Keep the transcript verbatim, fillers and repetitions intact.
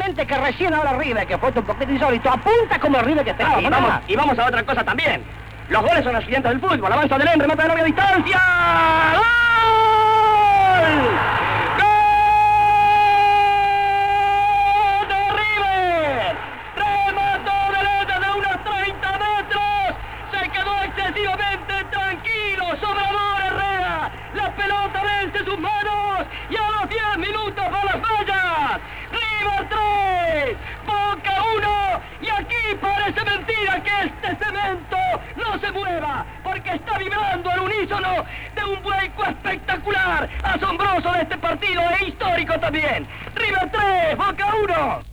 Solamente que recién ahora River, que fue un poquito insólito, apunta como el River que esperaba. Ah, y, vamos, y vamos a otra cosa también. Los goles son accidentes del fútbol. Avanza Delén, remata de larga distancia. ¡Gol! ¡Gol de River! Remató Delén desde unos treinta metros. Se quedó excesivamente tranquilo. Sobrador Herrera. La pelota vence sus manos. Y a los diez minutos va a las vallas. River tres, Boca uno. Y aquí parece mentira que este cemento no se mueva, porque está vibrando al unísono de un vuelco espectacular, asombroso de este partido e histórico también. River tres, Boca uno.